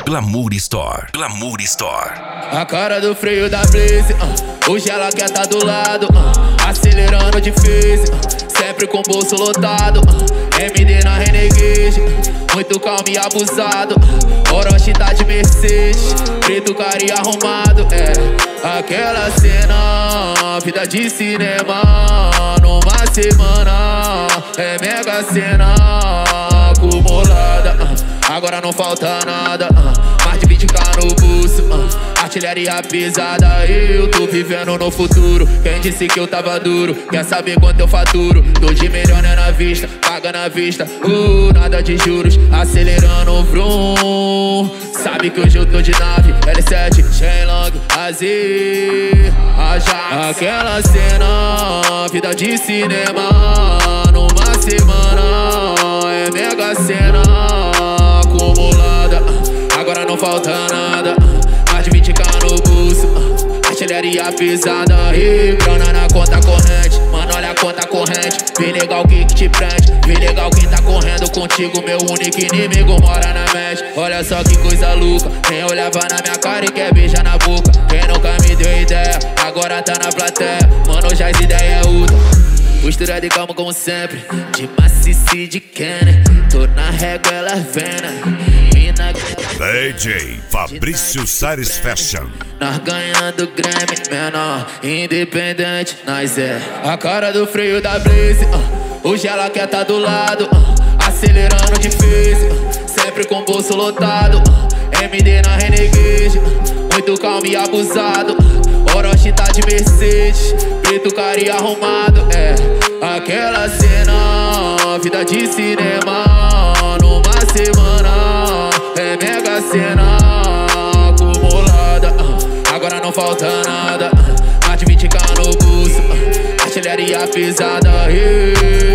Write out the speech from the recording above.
Glamour Store. Glamour Store. A cara do freio da Blaze, hoje ela quer tá do lado, acelerando difícil, sempre com o bolso lotado, MD na Renegade, muito calmo e abusado, Orochi tá de Mercedes, preto cara e arrumado, aquela cena, vida de cinema, numa semana, é mega cena, acumulada, agora não falta nada, mais de 20k no bolso, artilharia pesada, eu tô vivendo no futuro. Quem disse que eu tava duro, quer saber quanto eu faturo? Tô de melhor né na vista, paga na vista, nada de juros, acelerando o vrum. Sabe que hoje eu tô de nave, L7, Shenlong, Azir, Ajax. Aquela cena, vida de cinema, numa semana, é mega cena, acumulada, agora não falta nada, mais de 20k no bolso, artilharia pesada, grana na conta corrente, mano olha a conta corrente, vê legal o que te prende, vê legal quem tá correndo contigo, meu único inimigo mora na mente, olha só que coisa louca, quem olhava na minha cara e quer beijar na boca, quem nunca me deu ideia, agora tá na plateia, mano já as ideias é outra. Postura de calma como sempre, de maciça e de Kenner, tô na régua, ela vena, mina DJ Fabrício Sares Fashion. nós ganhando Grammy, menor, independente, nós é a cara do freio da Blaze, hoje ela quer tá do lado, acelerando difícil, sempre com o bolso lotado, MD na Renegade, muito calmo e abusado, Orochi tá de Mercedes, preto cara e arrumado, aquela cena, vida de cinema, numa semana, é mega cena, acumulada, agora não falta nada, mais de 20k no bolso, artilharia pesada,